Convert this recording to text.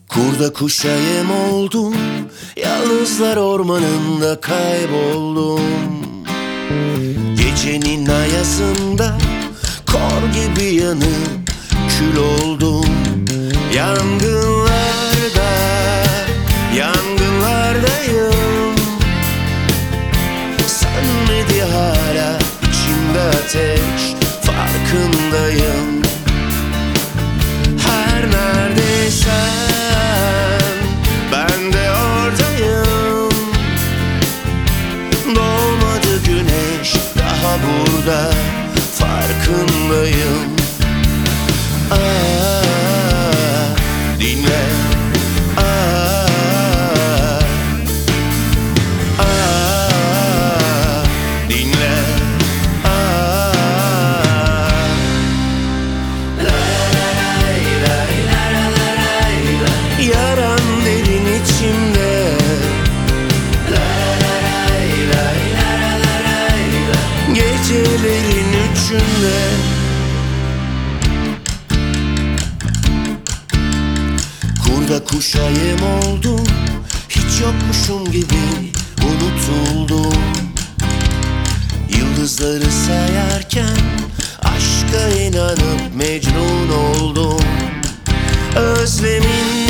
Kurda kuşa yem oldum, yalnızlar ormanında kayboldum. Gecenin ayazında kor gibi yanıp kül oldum. Yangınlarda, yangınlardayım. Sönmedi hala içimde ateş, farkındayım. Her neredeysen ben de oradayım. Doğmadı güneş daha burada, farkındayım. Dinle. Dinle. Yaran derin içimde. Gecelerin üçünde. Kurda kuşa yem oldum, hiç yokmuşum gibi unutuldum. Yıldızları sayarken aşka inanıp mecnun oldum. Özlemin